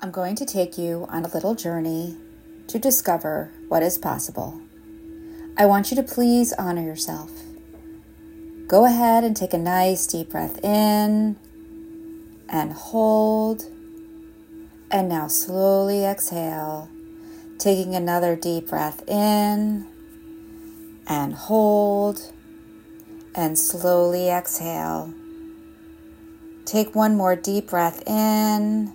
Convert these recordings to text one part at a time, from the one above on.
I'm going to take you on a little journey to discover what is possible. I want you to please honor yourself. Go ahead and take a nice deep breath in and hold. And now slowly exhale, taking another deep breath in and hold. And slowly exhale. Take one more deep breath in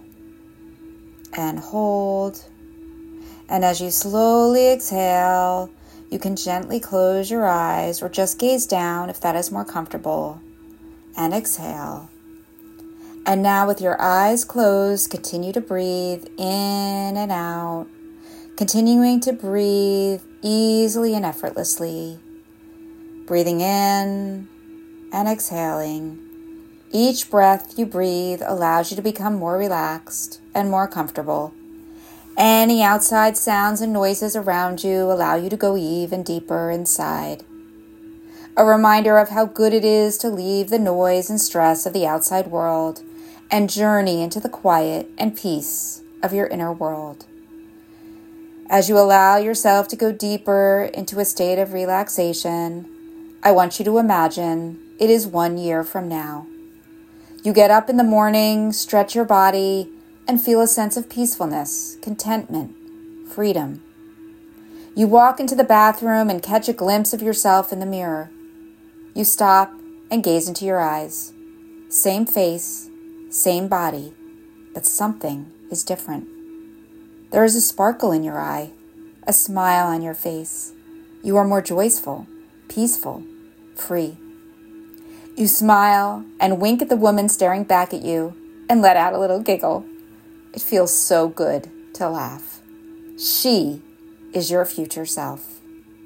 and hold. And as you slowly exhale, you can gently close your eyes or just gaze down if that is more comfortable. And exhale. And now with your eyes closed, continue to breathe in and out. Continuing to breathe easily and effortlessly. Breathing in and exhaling. Each breath you breathe allows you to become more relaxed and more comfortable. Any outside sounds and noises around you allow you to go even deeper inside. A reminder of how good it is to leave the noise and stress of the outside world and journey into the quiet and peace of your inner world. As you allow yourself to go deeper into a state of relaxation, I want you to imagine it is 1 year from now. You get up in the morning, stretch your body, and feel a sense of peacefulness, contentment, freedom. You walk into the bathroom and catch a glimpse of yourself in the mirror. You stop and gaze into your eyes. Same face, same body, but something is different. There is a sparkle in your eye, a smile on your face. You are more joyful, peaceful, free. You smile and wink at the woman staring back at you and let out a little giggle. It feels so good to laugh. She is your future self.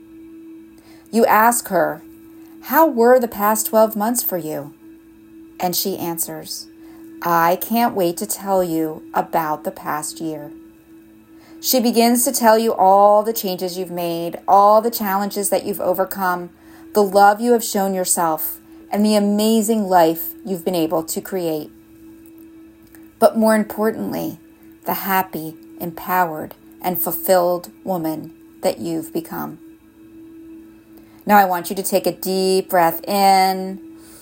You ask her, "How were the past 12 months for you?" And she answers, "I can't wait to tell you about the past year." She begins to tell you all the changes you've made, all the challenges that you've overcome, the love you have shown yourself, and the amazing life you've been able to create. But more importantly, the happy, empowered, and fulfilled woman that you've become. Now I want you to take a deep breath in.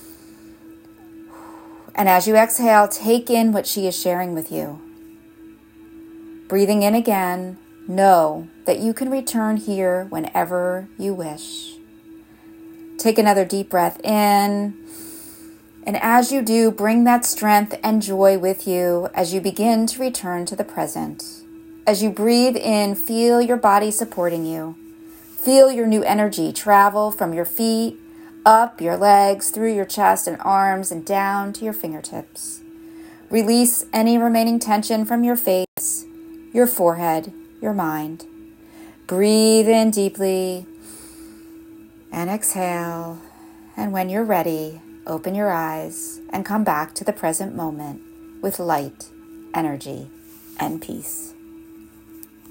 And as you exhale, take in what she is sharing with you. Breathing in again, know that you can return here whenever you wish. Take another deep breath in. And as you do, bring that strength and joy with you as you begin to return to the present. As you breathe in, feel your body supporting you. Feel your new energy travel from your feet, up your legs, through your chest and arms, and down to your fingertips. Release any remaining tension from your face, your forehead, your mind. Breathe in deeply and exhale. And when you're ready, open your eyes and come back to the present moment with light, energy, and peace.